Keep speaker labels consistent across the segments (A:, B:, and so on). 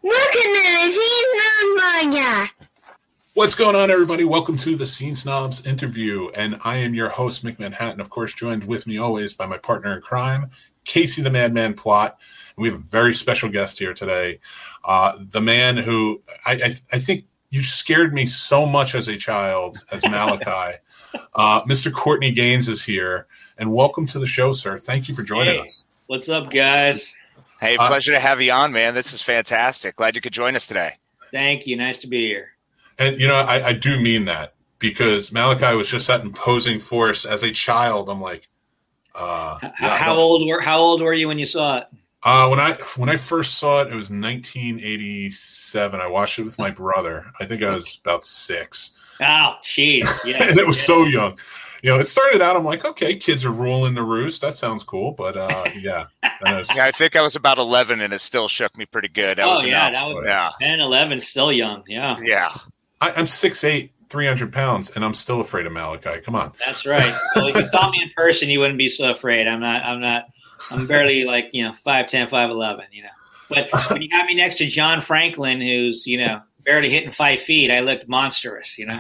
A: Welcome to the Scene Snobs Podcast.
B: What's going on, everybody? Welcome to the Scene Snobs interview, and I am your host, Mick Manhattan, of course, joined with me always by my partner in crime, Casey the Madman Plott. And we have a very special guest here today, the man who I think you scared me so much as a child, as Malachi. Mr. Courtney Gaines is here, and welcome to the show, sir. Thank you for joining us.
C: What's up, guys?
D: Hey, pleasure to have you on, man. This is fantastic. Glad you could join us today.
C: Thank you. Nice to be here.
B: And, you know, I do mean that, because Malachi was just that imposing force as a child. I'm like,
C: how old were you when you saw it?
B: When I first saw it, it was 1987. I watched it with my brother. I think I was about 6.
C: Oh, jeez. Yeah.
B: And it was so young. You know, it started out, I'm like, okay, kids are ruling the roost. That sounds cool. But, yeah.
D: I think I was about 11, and it still shook me pretty good. That was enough.
C: That was 10, 11, still young. Yeah.
D: Yeah.
B: I'm 6'8", 300 pounds, and I'm still afraid of Malachi. Come on.
C: That's right. Well, if you saw me in person, you wouldn't be so afraid. I'm barely 5'10", 5'11", But when you got me next to John Franklin, who's, barely hitting 5 feet, I looked monstrous,
B: Yeah,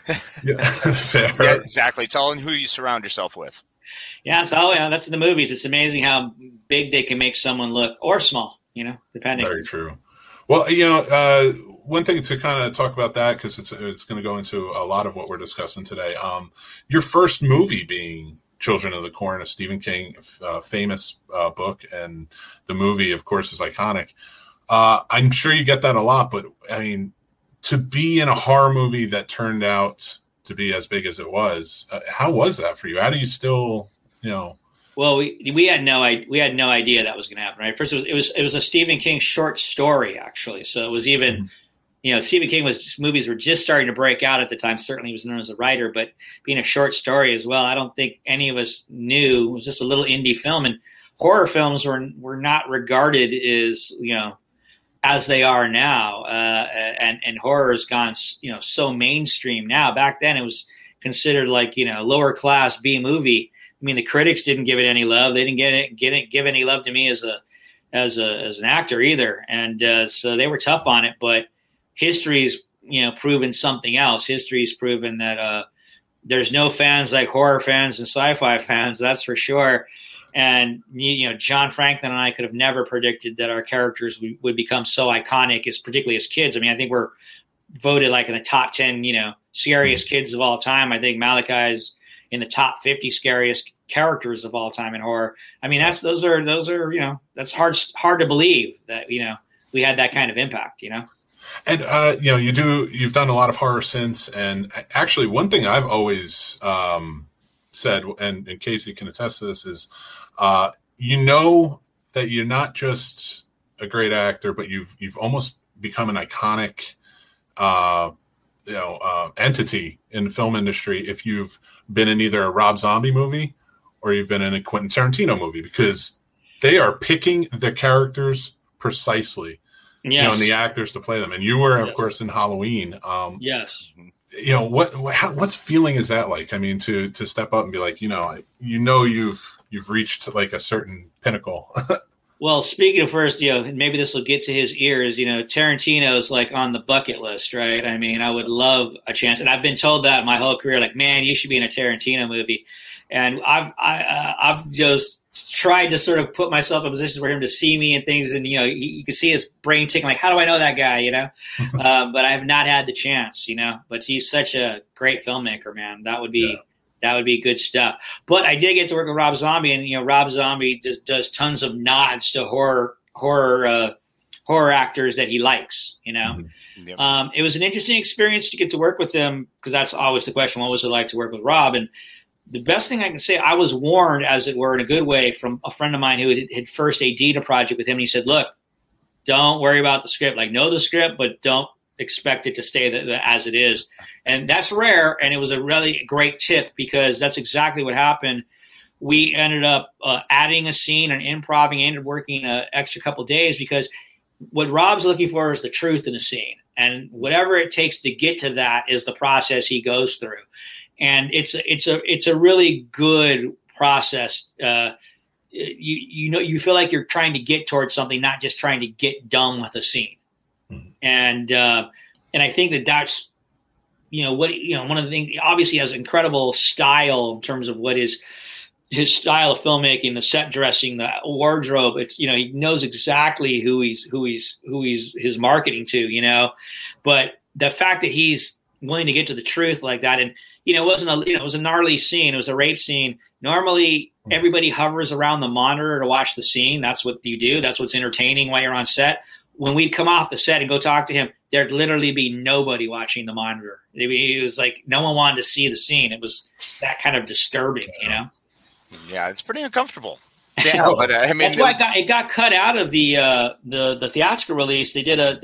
B: fair.
D: Yeah, exactly. It's all in who you surround yourself with.
C: Yeah, that's in the movies. It's amazing how big they can make someone look, or small, depending.
B: Very true. Well, one thing to kind of talk about that, because it's going to go into a lot of what we're discussing today. Your first movie being Children of the Corn, a Stephen King famous book, and the movie, of course, is iconic. I'm sure you get that a lot, but I mean, to be in a horror movie that turned out to be as big as it was, how was that for you? How do you still,
C: Well, we had no idea that was going to happen, right? First, it was a Stephen King short story, actually. So it was even, Stephen King movies were just starting to break out at the time. Certainly, he was known as a writer, but being a short story as well, I don't think any of us knew. It was just a little indie film, and horror films were not regarded as they are now, and horror has gone so mainstream now. Back then, it was considered like lower class B movie. I mean, the critics didn't give it any love. They didn't give any love to me as an actor either, and so they were tough on it. But history's proven something else. History's proven that there's no fans like horror fans and sci-fi fans. That's for sure. And John Franklin and I could have never predicted that our characters would become so iconic, particularly as kids. I mean, I think we're voted like in the top 10, scariest kids of all time. I think Malachi's in the top 50 scariest characters of all time in horror. I mean, those are that's hard to believe that we had that kind of impact.
B: And you've done a lot of horror since. And actually, one thing I've always said, and Casey can attest to this, is that you're not just a great actor, but you've almost become an iconic entity in the film industry if you've been in either a Rob Zombie movie or you've been in a Quentin Tarantino movie, because they are picking the characters precisely,
C: yes.
B: And the actors to play them. And you were, of course, in Halloween.
C: Yes.
B: What's feeling is that like? I mean, to step up and be like, you've reached like a certain pinnacle.
C: Well, speaking of first, maybe this will get to his ears. Tarantino's like on the bucket list, right? I mean, I would love a chance, and I've been told that my whole career. Like, man, you should be in a Tarantino movie, and I've just tried to sort of put myself in positions for him to see me and things, and you can see his brain ticking. Like, how do I know that guy? But I have not had the chance. But he's such a great filmmaker, man. That would be. Yeah. That would be good stuff. But I did get to work with Rob Zombie, and Rob Zombie just does tons of nods to horror actors that he likes.
D: Mm-hmm. Yep.
C: It was an interesting experience to get to work with him, because that's always the question: what was it like to work with Rob? And the best thing I can say, I was warned, as it were, in a good way, from a friend of mine who had first AD'd a project with him. And he said, "Look, don't worry about the script. Like, know the script, but don't expect it to stay as it is." And that's rare, and it was a really great tip, because that's exactly what happened. We ended up adding a scene and improvising, ended up working an extra couple of days, because what Rob's looking for is the truth in the scene. And whatever it takes to get to that is the process he goes through. And it's a really good process. You feel like you're trying to get towards something, not just trying to get done with a scene. And I think that's, one of the things, obviously he has incredible style in terms of what is his style of filmmaking, the set dressing, the wardrobe. It's, he knows exactly who he's his marketing to, but the fact that he's willing to get to the truth like that. And, it was a gnarly scene. It was a rape scene. Normally everybody hovers around the monitor to watch the scene. That's what you do. That's what's entertaining while you're on set. When we'd come off the set and go talk to him, there'd literally be nobody watching the monitor. It was like no one wanted to see the scene. It was that kind of disturbing,
D: Yeah, it's pretty uncomfortable. Yeah, but
C: that's why it got cut out of the theatrical release. They did a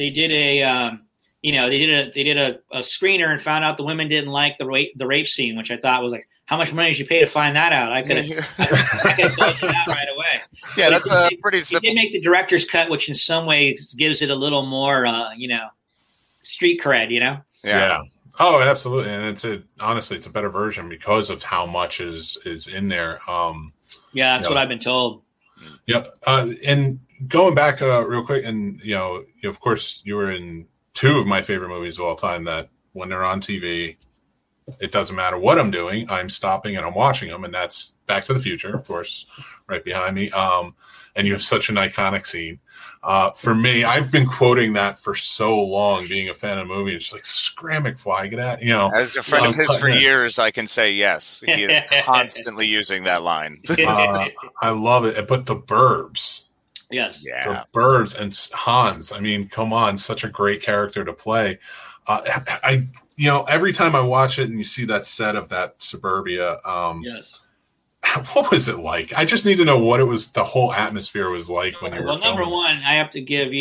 C: screener and found out the women didn't like the rape scene, which I thought was like, how much money did you pay to find that out? I could have told you that right away.
D: Yeah, but that's pretty simple.
C: He did make the director's cut, which in some ways gives it a little more, street cred,
B: Yeah. Oh, absolutely. And honestly, it's a better version because of how much is in there.
C: Yeah, that's what I've been told.
B: Yeah. And going back real quick, and, of course, you were in two of my favorite movies of all time that when they're on TV, it doesn't matter what I'm doing, I'm stopping and I'm watching them. And that's Back to the Future, of course, right behind me. And you have such an iconic scene. For me, I've been quoting that for so long, being a fan of the movie. It's like, scram McFly, get at,
D: As a friend of his for years, I can say yes. He is constantly using that line.
B: I love it. But the Burbs.
C: Yes.
D: Yeah.
B: The Burbs and Hans. I mean, come on, such a great character to play. Every time I watch it and you see that set of that suburbia,
C: yes.
B: What was it like? I just need to know what the whole atmosphere was like when you were filming.
C: Well, number one, I have to give,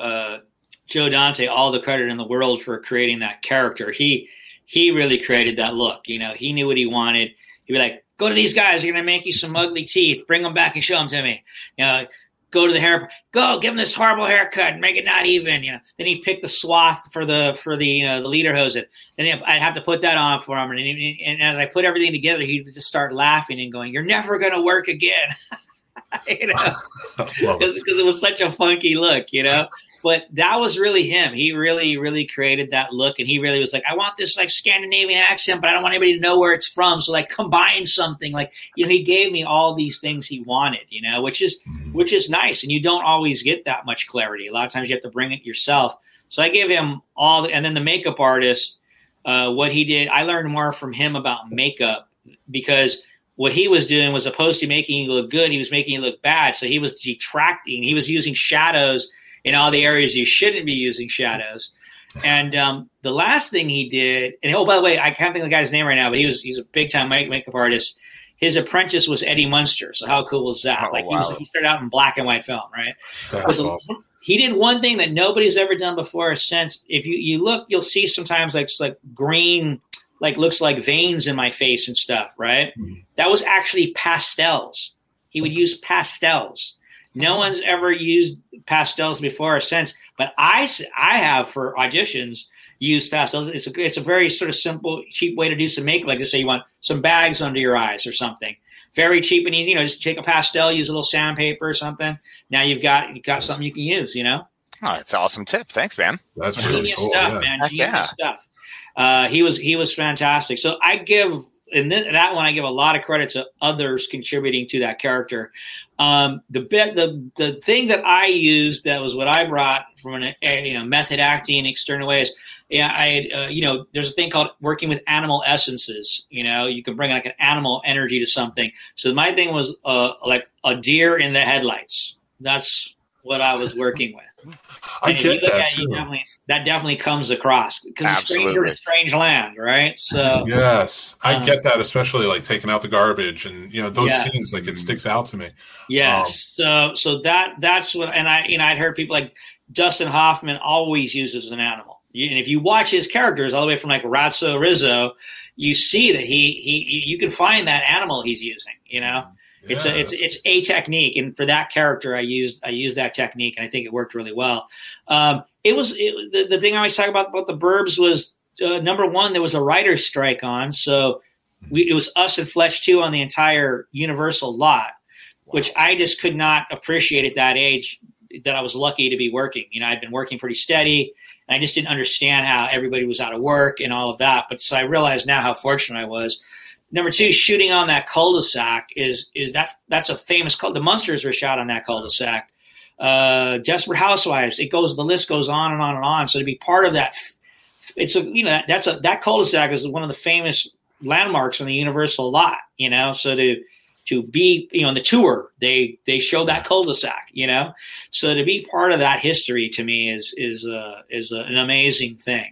C: Joe Dante all the credit in the world for creating that character. He really created that look. He knew what he wanted. He'd be like, go to these guys. They're going to make you some ugly teeth. Bring them back and show them to me. Go to the hair. Go give him this horrible haircut and make it not even. Then he picked the swath for the lederhosen. Then I'd have to put that on for him. And as I put everything together, he'd just start laughing and going, "You're never going to work again." Because it was such a funky look, But that was really him. He really, really created that look, and he really was like, I want this like Scandinavian accent, but I don't want anybody to know where it's from. So like combine something. Like, he gave me all these things he wanted, which is nice. And you don't always get that much clarity. A lot of times you have to bring it yourself. So I gave him and then the makeup artist, what he did, I learned more from him about makeup, because what he was doing was opposed to making you look good, he was making you look bad. So he was detracting. He was using shadows in all the areas you shouldn't be using shadows. And the last thing he did, and by the way, I can't think of the guy's name right now, but he's a big time makeup artist. His apprentice was Eddie Munster. So how cool was that?
D: Wow.
C: He started out in black and white film, right?
B: That's awesome.
C: He did one thing that nobody's ever done before or since. If you look, you'll see sometimes like green, like looks like veins in my face and stuff, right? Mm-hmm. That was actually pastels. He would use pastels. No one's ever used pastels before or since, but I have for auditions used pastels. It's a very sort of simple, cheap way to do some makeup. Like, just say you want some bags under your eyes or something. Very cheap and easy. Just take a pastel, use a little sandpaper or something. Now you've got something you can use.
D: Oh, that's an awesome tip. Thanks, man.
B: That's really
C: genius
B: cool.
C: stuff,
B: yeah.
C: man. Genius stuff. He was fantastic. So I give. In that one, I give a lot of credit to others contributing to that character. The thing that I used, that was what I brought from method acting external ways. There's a thing called working with animal essences. You can bring like an animal energy to something. So my thing was like a deer in the headlights. That's what I was working with.
B: I get that too.
C: That definitely comes across, because a stranger in a strange land, right? So
B: yes, I get that, especially like taking out the garbage and those scenes. Like, it sticks out to me.
C: Yes, so that's what, and I'd heard people like Dustin Hoffman always uses an animal, and if you watch his characters all the way from like Ratso Rizzo, you see that you can find that animal he's using. Yes. It's a technique, and for that character, I used that technique, and I think it worked really well. The thing I always talk about the Burbs was number one, there was a writer's strike on, so it was us and Fletch 2 on the entire Universal lot, which I just could not appreciate at that age. that I was lucky to be working. I'd been working pretty steady, and I just didn't understand how everybody was out of work and all of that. But so I realize now how fortunate I was. Number two, shooting on that cul-de-sac that's a famous the Munsters were shot on that cul-de-sac. Desperate Housewives. The list goes on and on and on. So to be part of that, that cul-de-sac is one of the famous landmarks on the Universal lot. So to be, in the tour, they show that cul-de-sac. So to be part of that history to me is an amazing thing,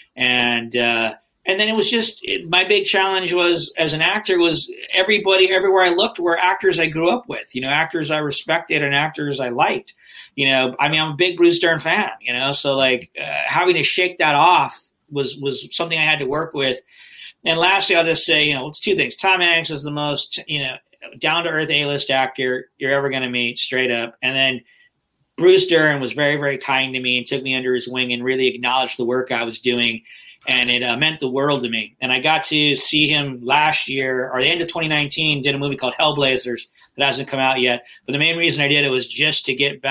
C: and then it was just my big challenge was as an actor was everybody everywhere I looked were actors I grew up with, actors I respected and actors I liked. I'm a big Bruce Dern fan, so having to shake that off was something I had to work with. And lastly, I'll just say, it's two things. Tom Hanks is the most, down to earth A-list actor you're ever going to meet, straight up. And then Bruce Dern was very, very kind to me and took me under his wing and really acknowledged the work I was doing. And it meant the world to me. And I got to see him last year, or the end of 2019, did a movie called Hellblazers that hasn't come out yet. But the main reason I did it was just to get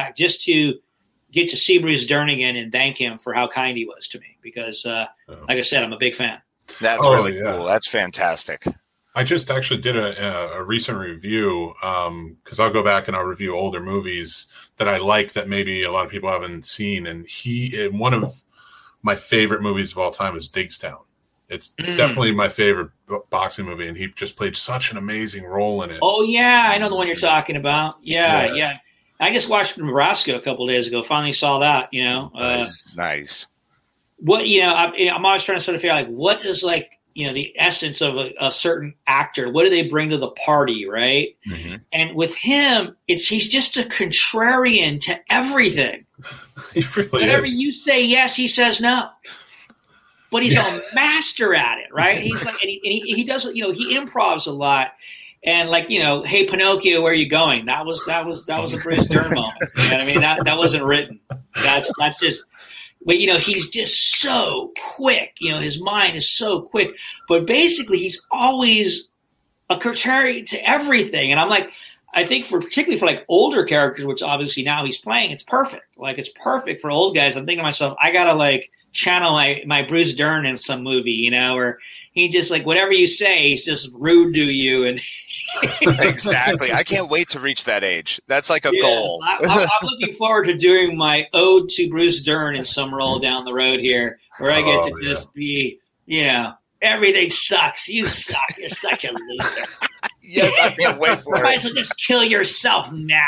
C: to see Bruce Dern again and thank him for how kind he was to me. Because, like I said, I'm a big fan.
D: That's really cool. That's fantastic.
B: I just actually did a recent review because I'll go back and I'll review older movies that I like that maybe a lot of people haven't seen. And one of my favorite movies of all time is Digstown. It's definitely my favorite boxing movie, and he just played such an amazing role in it.
C: Oh, yeah. I know the one you're talking about. Yeah. I just watched Nebraska a couple of days ago. Finally saw that,
D: Nice.
C: What, I'm always trying to sort of figure out, what is the essence of a certain actor? What do they bring to the party, right? Mm-hmm. And with him, he's just a contrarian to everything.
B: He really
C: Whenever
B: is.
C: you say yes, he says no. But he's a master at it, right? He's and he does, he improvs a lot. And hey Pinocchio, where are you going? That was a Bruce Dern moment. You know what I mean? That wasn't written. That's just. But, he's just so quick. His mind is so quick. But basically, he's always a contrary to everything. And I'm I think particularly for older characters, which obviously now he's playing, it's perfect. It's perfect for old guys. I'm thinking to myself, I got to channel my Bruce Dern in some movie, where he just whatever you say, he's just rude to you. And
D: exactly. I can't wait to reach that age. That's a goal.
C: I'm looking forward to doing my ode to Bruce Dern in some role down the road here, where I get to just be, everything sucks. You suck. You're such a loser.
D: Yes, I can't wait for it.
C: Might as well just kill yourself now.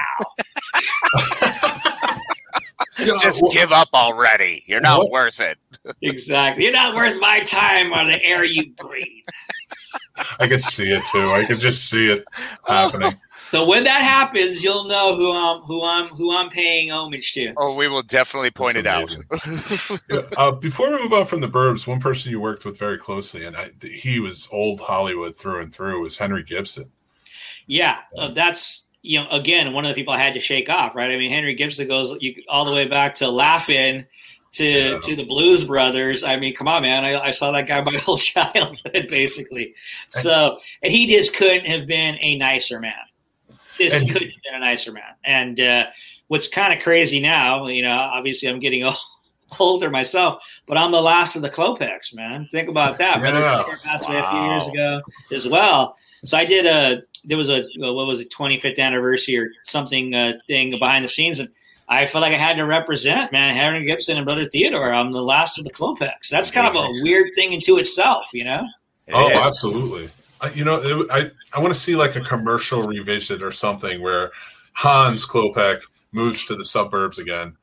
D: Just give up already. You're not worth it.
C: Exactly. You're not worth my time or the air you breathe.
B: I could see it too. I could just see it happening.
C: So when that happens, you'll know who I'm paying homage to.
D: Oh, we will definitely point it out.
B: Before we move on from the Burbs, one person you worked with very closely, and he was old Hollywood through and through, was Henry Gibson.
C: Yeah, that's again one of the people I had to shake off, right? I mean, Henry Gibson goes all the way back to Laugh-In to the Blues Brothers. I mean, come on, man! I saw that guy my whole childhood, basically. So, and he just couldn't have been a nicer man. Couldn't have been a nicer man. And what's kind of crazy now, obviously I'm getting older myself, but I'm the last of the Klopeks, man. Think about that. Brother Peter passed away a few years ago as well. So I did there was a 25th anniversary or something thing behind the scenes, and I felt like I had to represent, man, Henry Gibson and Brother Theodore. I'm the last of the Klopeks. That's kind of a weird thing into itself,
B: Absolutely. I want to see a commercial revisit or something where Hans Klopek moves to the suburbs again.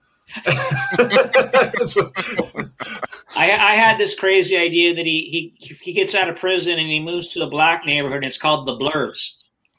C: I had this crazy idea that he gets out of prison and he moves to a black neighborhood, and it's called the Blurbs.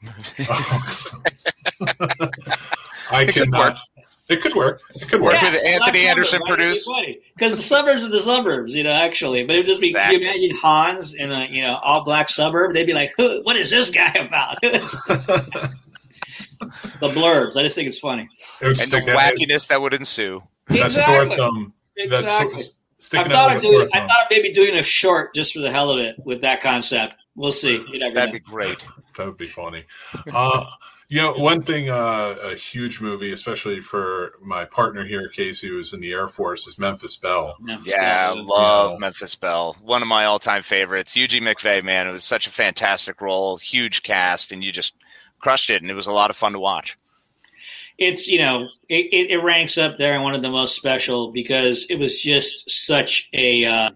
B: I cannot. It could work.
D: With Anthony Anderson produced.
C: Because the suburbs are the suburbs, actually. But it would just be, can you imagine Hans in a, all black suburb? They'd be like, what is this guy about? The Blurbs. I just think it's funny.
D: And the wackiness that would ensue.
B: That sore thumb.
C: Exactly.
B: Sticking out like a sore thumb.
C: I thought of maybe doing a short just for the hell of it with that concept. We'll see.
D: That'd be great.
B: That would be funny. One thing, a huge movie, especially for my partner here, Casey, who's in the Air Force, is Memphis Belle.
D: I love Memphis Belle. One of my all-time favorites. Eugene McVeigh, man, it was such a fantastic role, huge cast, and you just crushed it, and it was a lot of fun to watch.
C: It's, it ranks up there in one of the most special because it was just such a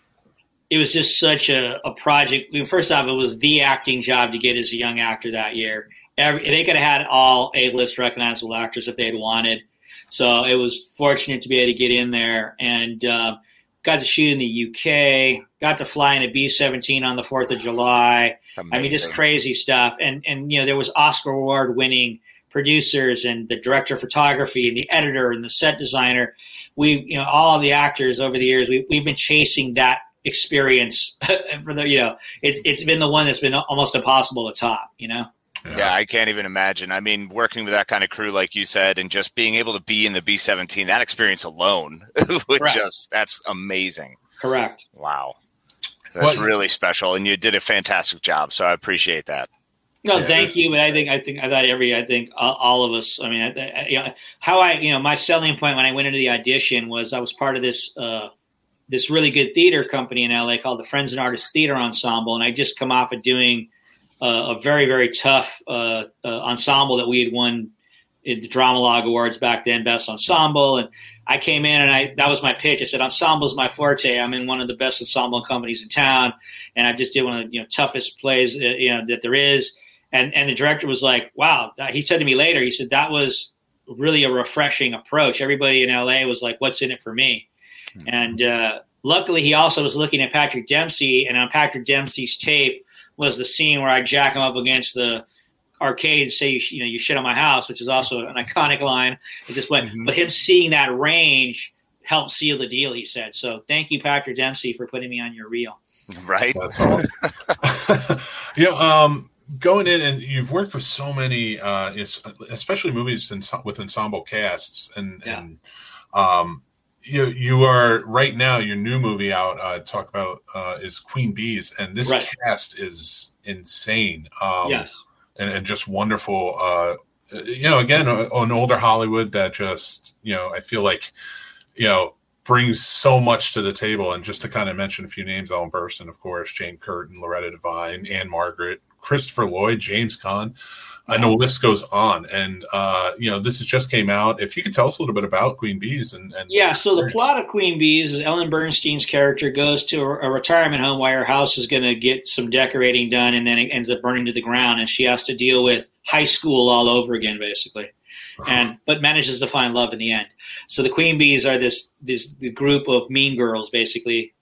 C: project. I mean, first off, it was the acting job to get as a young actor that year. They could have had all A-list recognizable actors if they had wanted. So it was fortunate to be able to get in there and got to shoot in the UK, got to fly in a B-17 on the 4th of July. Amazing. I mean, just crazy stuff. And there was Oscar award-winning producers and the director of photography and the editor and the set designer. All of the actors over the years, we've been chasing that experience for it's been the one that's been almost impossible to top,
D: Yeah, I can't even imagine. I mean, working with that kind of crew, like you said, and just being able to be in the B-17, that experience alone that's amazing.
C: Correct.
D: Wow. So that's really special, and you did a fantastic job, so I appreciate that.
C: No, thank you. But I think all of us, I mean, my selling point when I went into the audition was I was part of this really good theater company in LA called the Friends and Artists Theater Ensemble. And I just come off of doing a very, very tough ensemble that we had won in the Drama Log Awards back then, Best Ensemble. And I came in and that was my pitch. I said, ensemble's my forte. I'm in one of the best ensemble companies in town. And I just did one of the toughest plays that there is. And the director was like, wow. He said to me later, he said, that was really a refreshing approach. Everybody in LA was like, what's in it for me? Mm-hmm. And luckily, he also was looking at Patrick Dempsey. And on Patrick Dempsey's tape was the scene where I jack him up against the arcade and say, you shit on my house, which is also an iconic line. It just went, but him seeing that range helped seal the deal, he said. So thank you, Patrick Dempsey, for putting me on your reel.
D: Right.
B: That's awesome. Going in, and you've worked with so many, especially movies with ensemble casts, and you are right now. Your new movie out, talk about is Queen Bees, and this cast is insane. And just wonderful. Again, on older Hollywood that just I feel like brings so much to the table. And just to kind of mention a few names: Ellen Burstyn, of course, Jane Curtin, Loretta Devine, Anne Margaret, Christopher Lloyd, James Caan. I know the list goes on. And, this has just came out. If you could tell us a little bit about Queen Bees.
C: So the plot of Queen Bees is Ellen Bernstein's character goes to a retirement home while her house is going to get some decorating done, and then it ends up burning to the ground. And she has to deal with high school all over again, basically. But manages to find love in the end. So the Queen Bees are the group of mean girls, basically.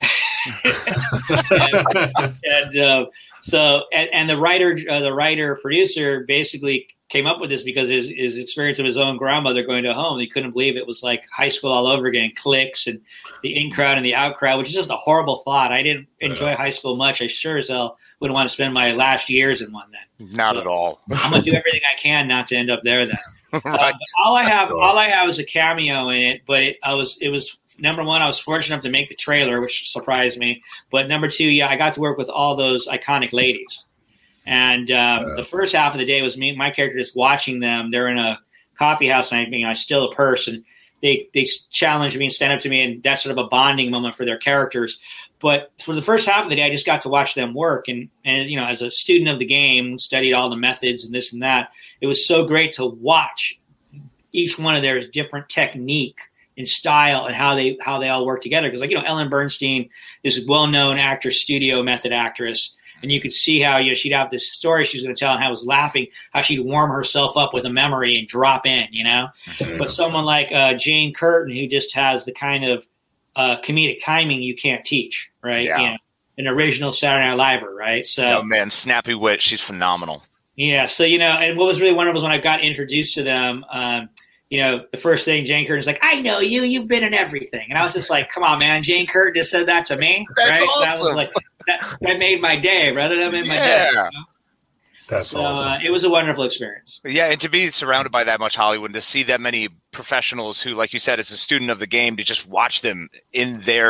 C: And the writer producer basically came up with this because his experience of his own grandmother going to a home. He couldn't believe it was like high school all over again, cliques and the in crowd and the out crowd, which is just a horrible thought. I didn't enjoy high school much. I sure as hell wouldn't want to spend my last years in one then.
D: Not at all.
C: I'm gonna do everything I can not to end up there then. Right. All I have is a cameo in it, but it was number one, I was fortunate enough to make the trailer, which surprised me. But number two, I got to work with all those iconic ladies. And the first half of the day was me, my character, just watching them. They're in a coffee house, and I steal a purse, and they challenge me and stand up to me, and that's sort of a bonding moment for their characters. But for the first half of the day, I just got to watch them work. And as a student of the game, studied all the methods and this and that, it was so great to watch each one of their different technique and style and how they all work together. Because Ellen Bernstein is a well-known actor, studio method actress. And you could see how she'd have this story she's going to tell, and how I was laughing, how she'd warm herself up with a memory and drop in, But someone like Jane Curtin, who just has the kind of comedic timing you can't teach, right?
D: Yeah.
C: An original Saturday Night Liver, right? So,
D: snappy wit. She's phenomenal.
C: Yeah. So, and what was really wonderful was when I got introduced to them, the first thing Jane Curtin's like, I know you, you've been in everything. And I was just like, come on, man. Jane Curtin just said that to me.
D: That's
C: right?
D: awesome.
C: So that was like, that made my day, brother. That made my day.
B: That's awesome.
C: It was a wonderful experience.
D: Yeah, and to be surrounded by that much Hollywood, to see that many professionals who, like you said, as a student of the game, to just watch them in their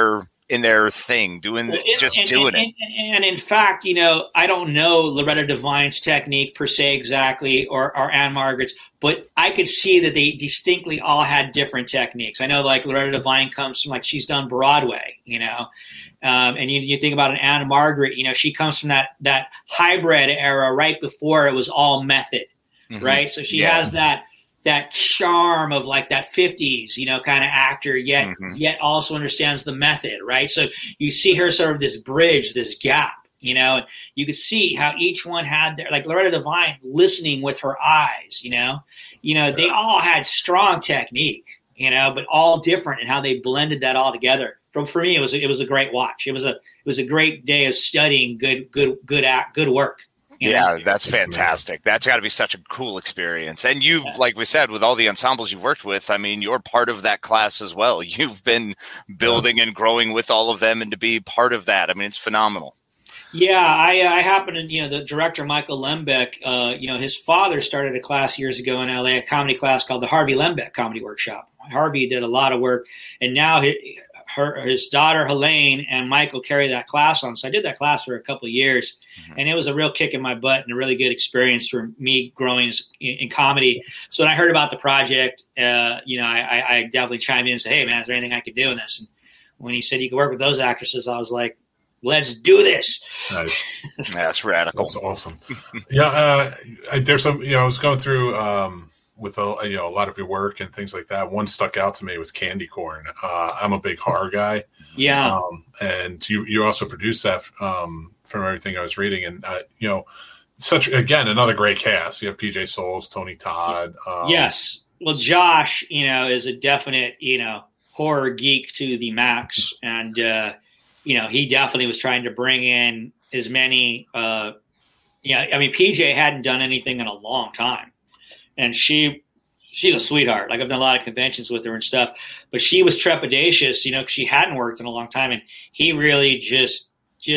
D: in their thing, doing it.
C: And in fact, you know, I don't know Loretta Devine's technique per se exactly, or Ann-Margret's, but I could see that they distinctly all had different techniques. I know, like, Loretta Devine comes from, like, she's done Broadway, you know, and you think about an Ann-Margret, you know, she comes from that hybrid era right before it was all method, right? So she has that charm of, like, that 50s, you know, kind of actor, yet also understands the method, right? So you see her sort of this bridge, this gap, you know, and you could see how each one had their, like Loretta Devine listening with her eyes, you know, they all had strong technique, you know, but all different in how they blended that all together. For me, it was a great watch. It was a great day of studying good work.
D: Yeah, that's fantastic. That's got to be such a cool experience. And you, like we said, with all the ensembles you've worked with, I mean, you're part of that class as well. You've been building and growing with all of them, and to be part of that, I mean, it's phenomenal.
C: Yeah, I happen to, you know, the director, Michael Lembeck, you know, his father started a class years ago in LA, a comedy class called the Harvey Lembeck Comedy Workshop. Harvey did a lot of work, and now his daughter Helene and Michael carry that class on. So I did that class for a couple of years, and it was a real kick in my butt and a really good experience for me growing in comedy. So when I heard about the project, you know, I definitely chimed in and said, "Hey, man, is there anything I could do in this?" And when he said you could work with those actresses, I was like, "Let's do this."
B: Nice.
D: That's radical.
B: That's awesome. Yeah, there's some. You know, I was going through. With a lot of your work and things like that. One stuck out to me was Candy Corn. I'm a big horror guy.
C: Yeah.
B: And you also produced that from everything I was reading. And, you know, again, another great cast. You have PJ Soles, Tony Todd.
C: Yes. Well, Josh, you know, is a definite, you know, horror geek to the max. And, you know, he definitely was trying to bring in as many, I mean, PJ hadn't done anything in a long time. And she's a sweetheart. Like, I've done a lot of conventions with her and stuff, but she was trepidatious, you know, because she hadn't worked in a long time. And he really just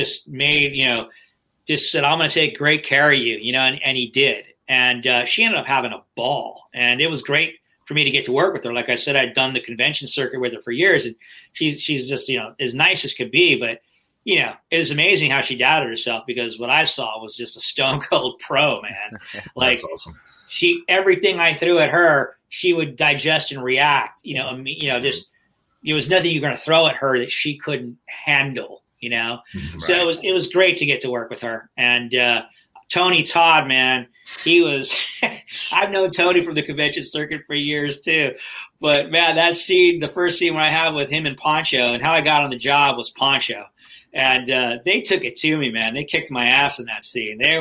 C: made, you know, just said, "I'm going to take great care of you," you know, and he did. And she ended up having a ball. And it was great for me to get to work with her. Like I said, I'd done the convention circuit with her for years, and she's just, you know, as nice as could be. But, you know, it was amazing how she doubted herself, because what I saw was just a stone cold pro, man. Like,
B: that's awesome.
C: Everything I threw at her, she would digest and react. You know, just there was nothing you're going to throw at her that she couldn't handle. You know, right. So it was great to get to work with her. And Tony Todd, man, he was. I've known Tony from the convention circuit for years too, but man, that scene, the first scene when I had with him and Poncho, and how I got on the job was Poncho, and they took it to me, man. They kicked my ass in that scene. They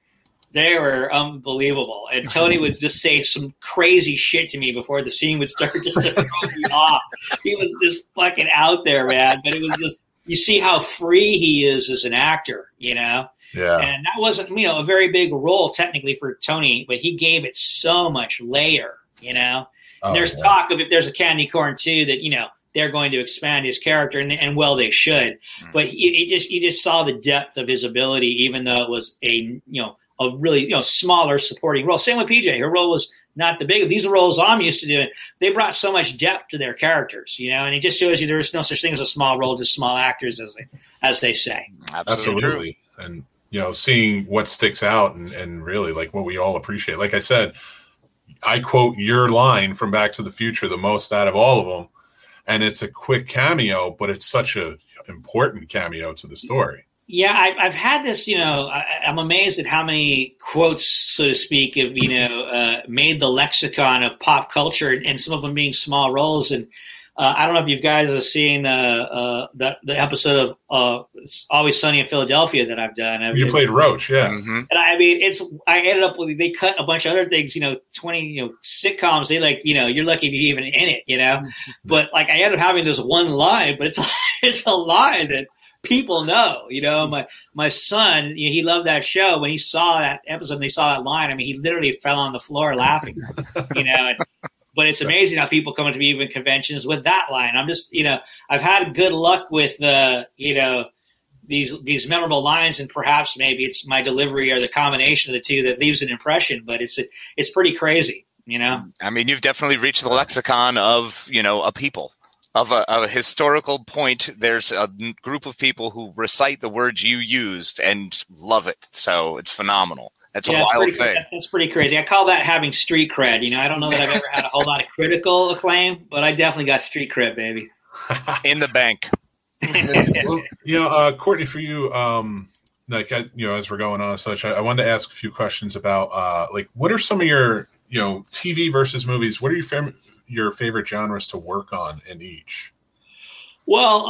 C: were unbelievable. And Tony would just say some crazy shit to me before the scene would start, just to throw me off. He was just fucking out there, man. But it was just, you see how free he is as an actor, you know?
B: Yeah.
C: And that wasn't, you know, a very big role technically for Tony, but he gave it so much layer, you know? And there's talk of, if there's a Candy Corn 2, that, you know, they're going to expand his character, and well, they should. But you just saw the depth of his ability, even though it was a really, you know, smaller supporting role. Same with PJ. Her role was not the big. These are roles I'm used to doing. They brought so much depth to their characters, you know, and it just shows you there's no such thing as a small role, just small actors, as they say.
B: Absolutely. And, you know, seeing what sticks out and really like what we all appreciate. Like I said, I quote your line from Back to the Future the most out of all of them. And it's a quick cameo, but it's such a important cameo to the story.
C: Yeah, I've had this, you know, I'm amazed at how many quotes, so to speak, have, you know, made the lexicon of pop culture, and some of them being small roles. And I don't know if you guys have seen the episode of Always Sunny in Philadelphia that I've done.
B: You played Roach, yeah.
D: Mm-hmm.
C: And I mean, I ended up with, they cut a bunch of other things, you know, 20, you know, sitcoms. They like, you know, you're lucky to be even in it, you know. But like, I ended up having this one line, but it's a line that people know, you know. My son, you know, he loved that show. When he saw that episode and they saw that line, I mean, he literally fell on the floor laughing, you know. But it's amazing how people come to me even conventions with that line. I'm just, you know, I've had good luck with, you know, these memorable lines, and perhaps maybe it's my delivery or the combination of the two that leaves an impression. But it's pretty crazy, you know.
D: I mean, you've definitely reached the lexicon of, you know, a people. of a historical point. There's a group of people who recite the words you used and love it. So it's phenomenal. That's a wild thing.
C: That's pretty crazy. I call that having street cred. I don't know that I've ever had a whole lot of critical acclaim, but I definitely got street cred, baby.
D: In the bank.
B: Well, Courtney, for you, as we're going on and such, I wanted to ask a few questions about, what are some of your, TV versus movies? What are your favorite genres to work on in each?
C: Well,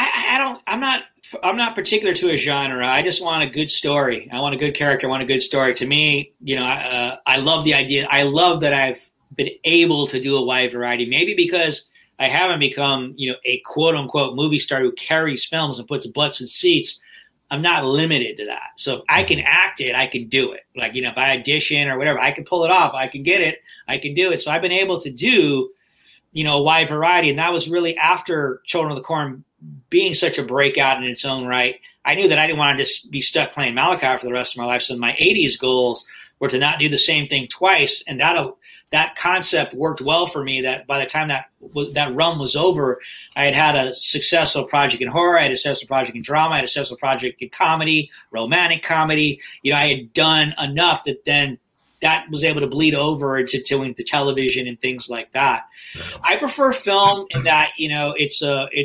C: I'm not particular to a genre. I just want a good story. I want a good character. I want a good story. To me, I love the idea. I love that I've been able to do a wide variety, maybe because I haven't become, a quote unquote movie star who carries films and puts butts in seats. I'm not limited to that. So if I can act it, I can do it. Like, if I audition or whatever, I can pull it off. I can get it. I can do it. So I've been able to do, a wide variety. And that was really after Children of the Corn being such a breakout in its own right. I knew that I didn't want to just be stuck playing Malachi for the rest of my life. So my 80s goals were to not do the same thing twice. And that concept worked well for me, that by the time that run was over, I had a successful project in horror. I had a successful project in drama. I had a successful project in comedy, romantic comedy. I had done enough that then that was able to bleed over into doing the television and things like that. Yeah. I prefer film in that, it's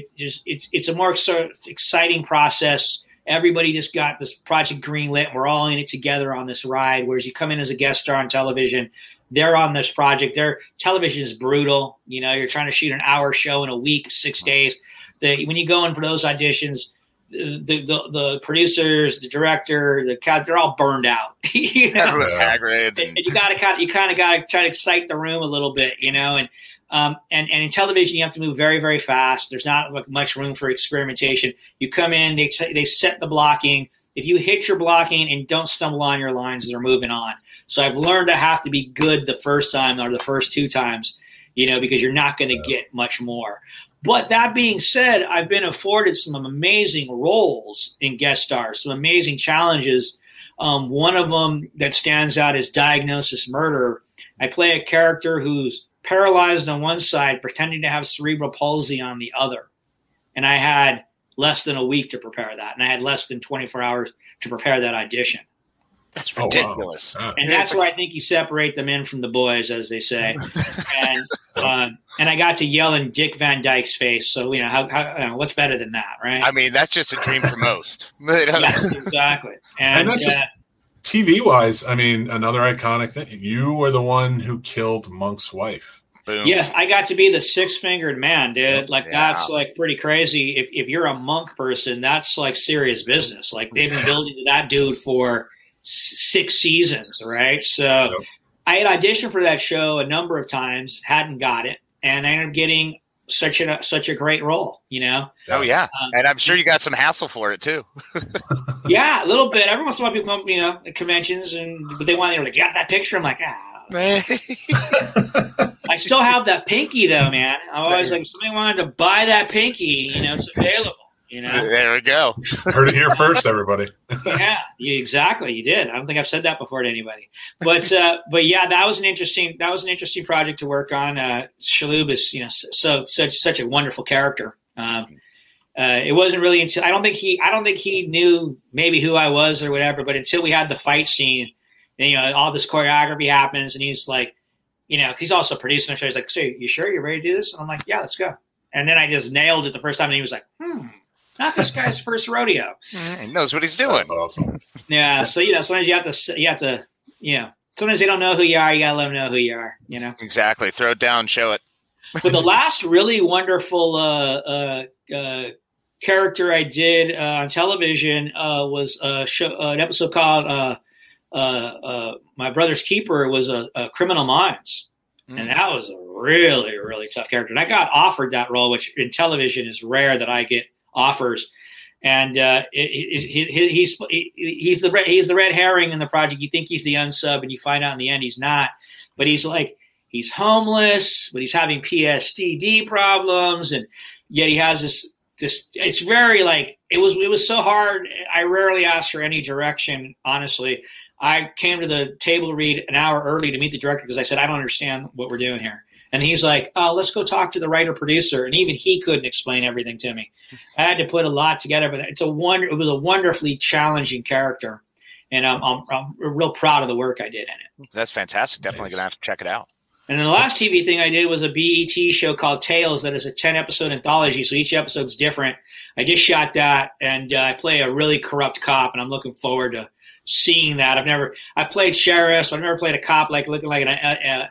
C: a more sort of exciting process. Everybody just got this project greenlit. We're all in it together on this ride. Whereas you come in as a guest star on television, they're on this project. Their television is brutal. You're trying to shoot an hour show in a week, 6 days. When you go in for those auditions, the producers, the director, they're all burned out.
D: Everyone's haggard,
C: and you kind of got to try to excite the room a little bit, and in television you have to move very, very fast. There's not much room for experimentation. You come in, they set the blocking. If you hit your blocking and don't stumble on your lines, they're moving on. So I've learned to have to be good the first time or the first 2 times, because you're not going to get much more. But that being said, I've been afforded some amazing roles in guest stars, some amazing challenges. One of them that stands out is Diagnosis Murder. I play a character who's paralyzed on one side, pretending to have cerebral palsy on the other. And I had less than a week to prepare that. And I had less than 24 hours to prepare that audition.
D: That's ridiculous.
B: Oh, wow.
C: And that's where I think you separate the men from the boys, as they say. And I got to yell in Dick Van Dyke's face. So, what's better than that, right?
D: I mean, that's just a dream for most.
C: Yes, exactly.
B: And that's just TV-wise, another iconic thing. You were the one who killed Monk's wife.
D: Boom.
C: Yes, I got to be the 6-fingered man, dude. That's pretty crazy. If you're a Monk person, that's serious business. They've been building to that dude for 6 seasons, right? So I had auditioned for that show a number of times, hadn't got it, and I ended up getting such a great role,
D: Oh yeah, and I'm sure you got some hassle for it too.
C: Yeah, a little bit. Every once in a while, people come, at conventions, but they want you got that picture. I'm like, I still have that pinky though, man. I always if somebody wanted to buy that pinky, it's available.
D: There we go.
B: Heard it here first, everybody.
C: Yeah, exactly. You did. I don't think I've said that before to anybody. But yeah, that was an interesting project to work on. Shaloub is such a wonderful character. It wasn't really until I don't think he knew maybe who I was or whatever. But until we had the fight scene, and, all this choreography happens, and he's like, he's also producing the show. He's like, "So you sure you're ready to do this?" And I'm like, "Yeah, let's go." And then I just nailed it the first time, and he was like, not this guy's first rodeo.
D: He knows what he's doing.
B: That's awesome.
C: Yeah. So, sometimes you have to, sometimes they don't know who you are. You got to let them know who you are,
D: Exactly. Throw it down, show it.
C: But the last really wonderful character I did on television was an episode called My Brother's Keeper. It was a Criminal Minds. And that was a really, really tough character. And I got offered that role, which in television is rare that I get offers. And he's the red herring in the project. You think he's the unsub, and you find out in the end he's not. But he's homeless, but he's having PTSD problems, and yet he has this. It's very it was so hard. I rarely asked for any direction, honestly. I came to the table read an hour early to meet the director because I said, I don't understand what we're doing here. And he's like, oh, let's go talk to the writer producer. And even he couldn't explain everything to me. I had to put a lot together, but it was a wonderfully challenging character. And I'm real proud of the work I did in it.
D: That's fantastic. Definitely going to have to check it out.
C: And then the last TV thing I did was a BET show called Tales that is a 10-episode anthology, so each episode's different. I just shot that, and I play a really corrupt cop, and I'm looking forward to seeing that. I've played sheriffs, but I've never played a cop looking like an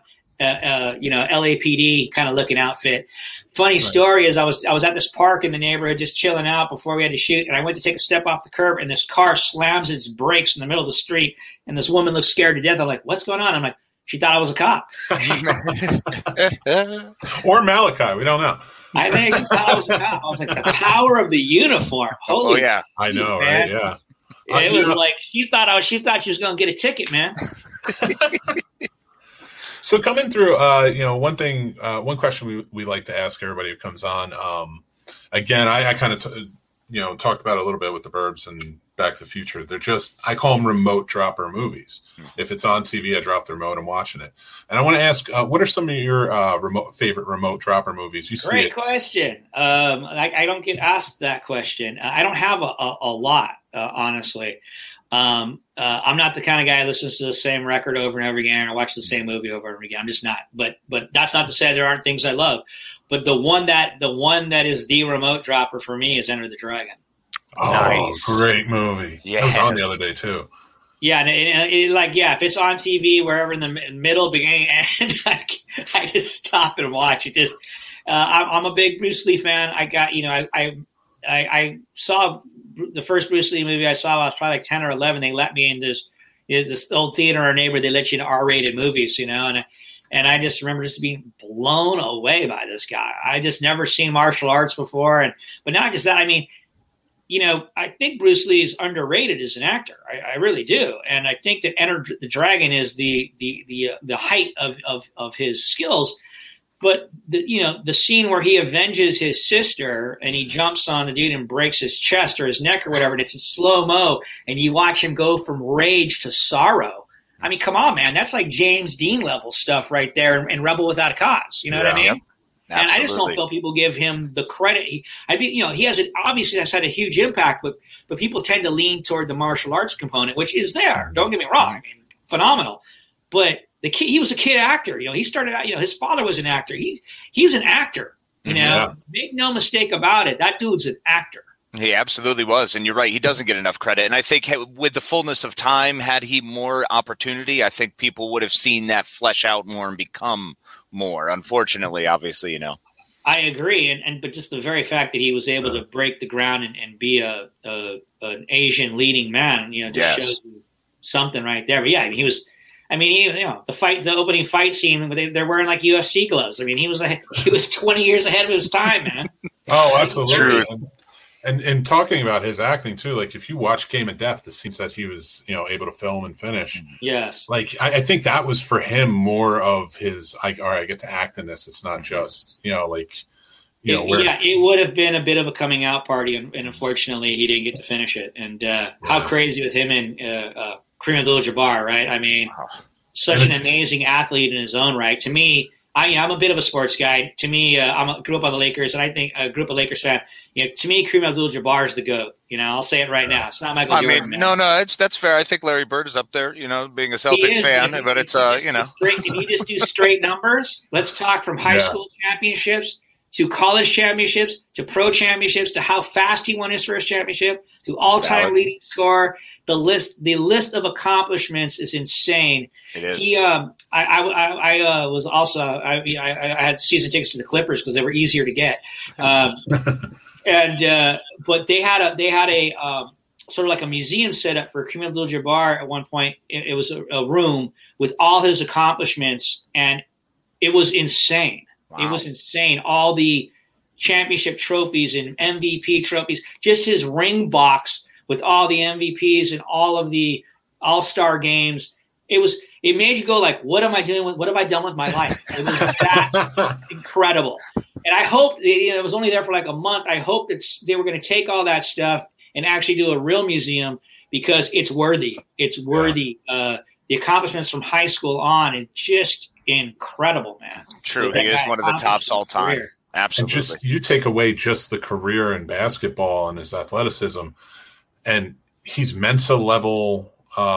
C: LAPD kind of looking outfit. Funny story is I was at this park in the neighborhood just chilling out before we had to shoot, and I went to take a step off the curb, and this car slams its brakes in the middle of the street, and this woman looks scared to death. I'm like, what's going on? I'm like, she thought I was a cop.
B: Or Malachi. We don't know.
C: I think she thought I was a cop. I was like, the power of the uniform. Holy
D: yeah.
B: I know, man. Right? Yeah.
C: It was like she thought she was going to get a ticket, man.
B: So coming through, one question we like to ask everybody who comes on. Again, I kind of talked about it a little bit with the Burbs and Back to the Future. They're I call them remote dropper movies. If it's on TV, I drop the remote, I'm watching it. And I want to ask, what are some of your favorite remote dropper movies?
C: Great question. I don't get asked that question. I don't have a lot, honestly. I'm not the kind of guy who listens to the same record over and over again or watch the same movie over and over again. I'm just not. But that's not to say there aren't things I love. But the one that is the remote dropper for me is Enter the Dragon.
B: Oh, nice. Great movie. Yeah, it was on the other day too.
C: Yeah, and if it's on TV, wherever in the middle, beginning, end, I just stop and watch it. Just, I'm a big Bruce Lee fan. I saw the first Bruce Lee movie I saw. I was probably like 10 or 11. They let me in this old theater in our neighborhood. They let you in R-rated movies, and I just remember just being blown away by this guy. I just never seen martial arts before, but not just that. I mean, I think Bruce Lee is underrated as an actor. I really do, and I think that Enter the Dragon is the height of his skills. But the scene where he avenges his sister and he jumps on the dude and breaks his chest or his neck or whatever, and it's in slow-mo, and you watch him go from rage to sorrow. I mean, come on, man. That's like James Dean level stuff right there in Rebel Without a Cause. You know what I mean? Yep. And I just don't feel people give him the credit. He has obviously that's had a huge impact, but people tend to lean toward the martial arts component, which is there. Don't get me wrong. I mean, phenomenal. But he was a kid actor. He started out, his father was an actor. He's an actor, Make no mistake about it. That dude's an actor.
D: He absolutely was. And you're right. He doesn't get enough credit. And I think with the fullness of time, had he more opportunity, I think people would have seen that flesh out more and become more. Unfortunately, obviously,
C: I agree. But just the very fact that he was able to break the ground and be an Asian leading man, shows you something right there. But yeah, I mean, he was. I mean, the opening fight scene, they're wearing like UFC gloves. I mean, he was 20 years ahead of his time, man.
B: Oh, absolutely. Truth. And talking about his acting too, like if you watch Game of Death, the scenes that he was, able to film and finish.
C: Yes.
B: Like I think that was for him more of his all right, I get to act in this. It's not just, it would have been a bit of a coming out party, and unfortunately he didn't get to finish it. And how crazy with him and Kareem Abdul-Jabbar, right? I mean, such an amazing athlete in his own right. To me, I'm a bit of a sports guy. To me, grew up on the Lakers, and I think I grew up a Lakers fan. To me, Kareem Abdul-Jabbar is the GOAT. I'll say it right now. It's not Michael Jordan.
D: No, that's fair. I think Larry Bird is up there. Being a Celtics fan, but it's
C: If you just do straight numbers, let's talk from high school championships to college championships to pro championships to how fast he won his first championship to all-time leading scorer. The list of accomplishments is insane.
D: It is.
C: I was also I had season tickets to the Clippers because they were easier to get, but they had a sort of like a museum set up for Kareem Abdul-Jabbar at one point. It was a room with all his accomplishments, and it was insane. Wow. It was insane. All the championship trophies and MVP trophies, just his ring box with all the MVPs and all of the all-star games. It made you go like, what am I doing with, what have I done with my life? It was that incredible. And I hope, it was only there for like a month. I hope that they were going to take all that stuff and actually do a real museum because it's worthy. It's worthy. The accomplishments from high school on, and just incredible, man.
D: True. He is one of the tops all time. Absolutely.
B: And just you take away just the career in basketball and his athleticism, and he's Mensa level,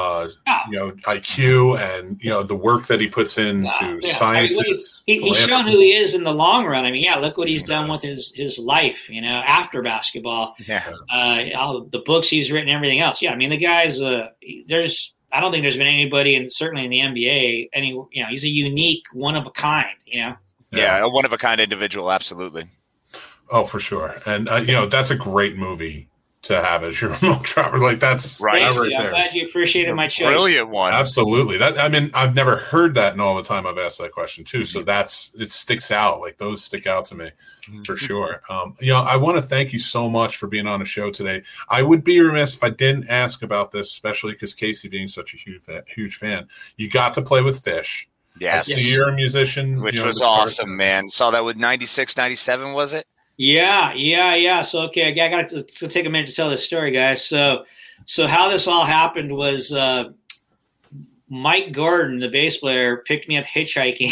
B: IQ, and the work that he puts into science.
C: He's shown who he is in the long run. I mean, look what he's done with his life. After basketball. Yeah. All the books he's written, everything else. Yeah. I mean, the guy's I don't think there's been anybody, and certainly in the NBA, he's a unique, one of a kind.
D: Yeah, a one of a kind individual. Absolutely.
B: Oh, for sure. And that's a great movie to have as your remote dropper. Like that's
D: right.
C: I'm
B: there.
C: glad you appreciated my choice.
D: Brilliant one.
B: Absolutely. I've never heard that in all the time I've asked that question too. So it sticks out. Like those stick out to me for sure. I want to thank you so much for being on the show today. I would be remiss if I didn't ask about this, especially because Casey being such a huge fan. You got to play with Fish.
D: Yes.
B: So you're a musician.
D: Which was awesome, man. Saw that with 96, 97, was it?
C: Yeah. So, okay, I got to take a minute to tell this story, guys. So how this all happened was Mike Gordon, the bass player, picked me up hitchhiking.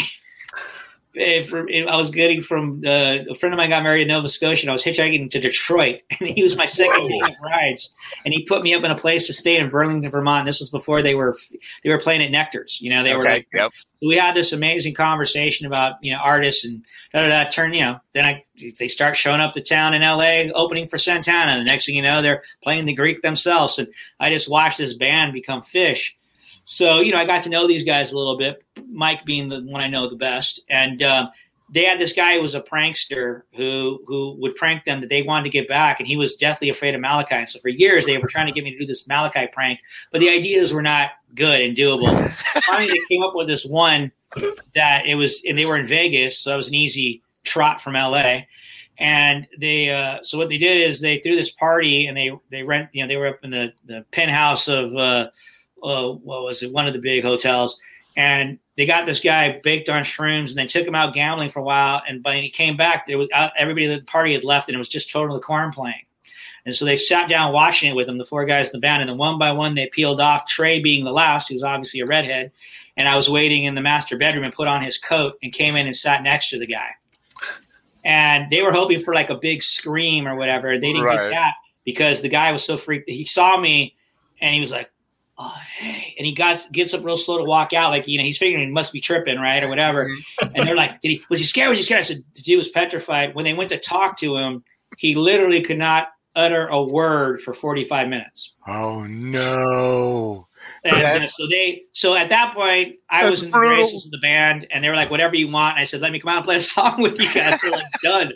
C: I was getting from a friend of mine got married in Nova Scotia, and I was hitchhiking to Detroit, and he was my second day of rides, and he put me up in a place to stay in Burlington, Vermont. And this was before they were playing at Nectar's. They were like, yep. So we had this amazing conversation about artists and they start showing up to town in LA, opening for Santana. And the next thing you know, they're playing the Greek themselves, and I just watched this band become Fish. So, I got to know these guys a little bit, Mike being the one I know the best. And they had this guy who was a prankster who would prank them that they wanted to get back, and he was deathly afraid of Malachi. And so for years, they were trying to get me to do this Malachi prank, but the ideas were not good and doable. Finally, they came up with this one and they were in Vegas, so it was an easy trot from LA. And they so what they did is they threw this party, and they were up in the penthouse of what was it? One of the big hotels. And they got this guy baked on shrooms, and they took him out gambling for a while. And when he came back, there was everybody at the party had left, and it was just Children of the Corn playing. And so they sat down watching it with him, the four guys in the band. And then one by one, they peeled off, Trey being the last, who's obviously a redhead. And I was waiting in the master bedroom and put on his coat and came in and sat next to the guy. And they were hoping for like a big scream or whatever. They didn't get that because the guy was so freaked. He saw me and he was like, "Oh, hey." And he gets up real slow to walk out. Like, he's figuring he must be tripping, right? Or whatever. And they're like, was he scared? Was he scared? I said, the dude was petrified. When they went to talk to him, he literally could not utter a word for 45 minutes.
D: Oh, no.
C: And so at that point, I was in the graces of the band, and they were like, "Whatever you want." And I said, "Let me come out and play a song with you guys." They're like, "Done."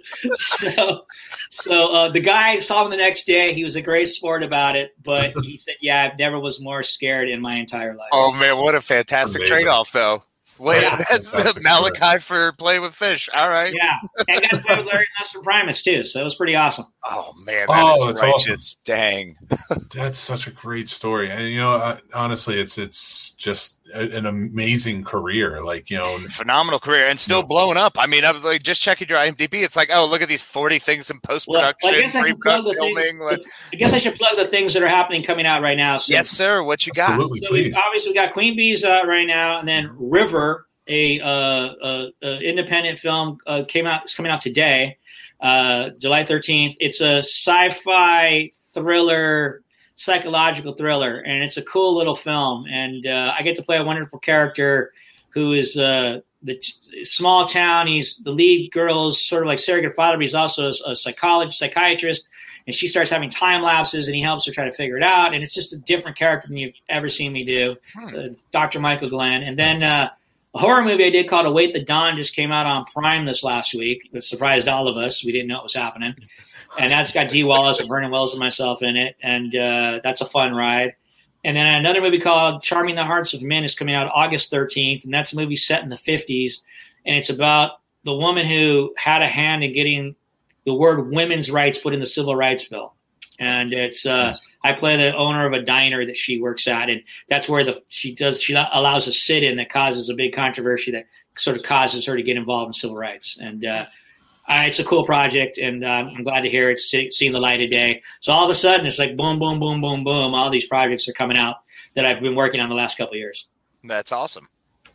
C: So the guy saw him the next day. He was a great sport about it, but he said, "Yeah, I never was more scared in my entire life."
D: Oh man, what a fantastic trade-off, though. Wait, that's the Malachi for Play with Fish. All right.
C: Yeah. And I got to play with Larry Ness from Primus, too. So it was pretty awesome.
D: Oh, man. That's righteous. Awesome. Dang.
B: That's such a great story. And, honestly, it's just an amazing career. Like,
D: phenomenal career and still blowing up. I mean, I was like, just checking your IMDb. It's like, oh, look at these 40 things in post-production.
C: I guess I should plug the things that are happening coming out right now. So,
D: yes, sir. What you got?
B: Absolutely, please.
C: Obviously, we've got Queen Bees out right now, and then River, a independent film, it's coming out today, July 13th. It's a sci-fi thriller, psychological thriller, and it's a cool little film. And I get to play a wonderful character who is the small town. He's the lead girl is sort of like surrogate father, but he's also a psychiatrist. And she starts having time lapses, and he helps her try to figure it out. And it's just a different character than you've ever seen me do. Dr. Michael Glenn. And then a horror movie I did called Await the Dawn just came out on Prime this last week. It surprised all of us. We didn't know it was happening. And that's got Dee Wallace and Vernon Wells and myself in it. And that's a fun ride. And then another movie called Charming the Hearts of Men is coming out August 13th. And that's a movie set in the 50s. And it's about the woman who had a hand in getting the word women's rights put in the Civil Rights Bill. And it's I play the owner of a diner that she works at, and that's where she allows a sit-in that causes a big controversy that sort of causes her to get involved in civil rights. And it's a cool project, and I'm glad to hear it's seeing the light of day. So all of a sudden, it's like boom, boom, boom, boom, boom. All these projects are coming out that I've been working on the last couple of years.
D: That's awesome.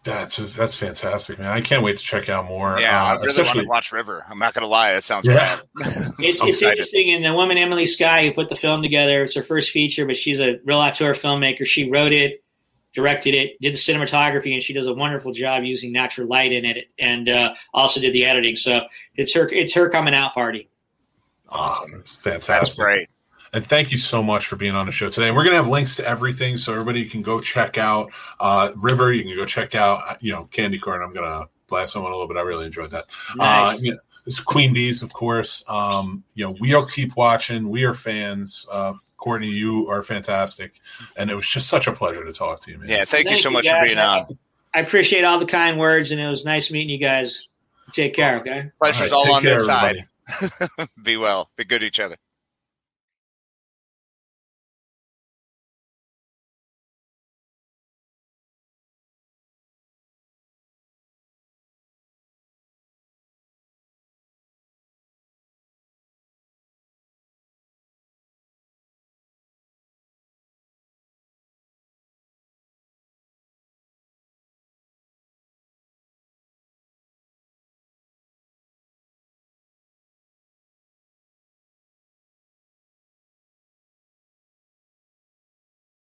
B: That's fantastic, man. I can't wait to check out more.
D: Yeah, I really want to watch River. I'm not going to lie. It sounds rad.
C: It's interesting. And the woman, Emily Skye, who put the film together, it's her first feature, but she's a real auteur filmmaker. She wrote it, directed it, did the cinematography, and she does a wonderful job using natural light in it, and also did the editing. So it's her coming out party.
B: Awesome. That's fantastic.
D: That's great.
B: And thank you so much for being on the show today. And we're going to have links to everything so everybody can go check out River. You can go check out, Candy Corn. I'm going to blast someone a little bit. I really enjoyed that.
C: Nice.
B: It's Queen Bees, of course. We'll keep watching. We are fans. Courtney, you are fantastic. And it was just such a pleasure to talk to you, man.
D: Yeah, thank you so much for being on.
C: I appreciate all the kind words, and it was nice meeting you guys. Take care, okay?
D: Pleasure's all on this side. Be well. Be good to each other.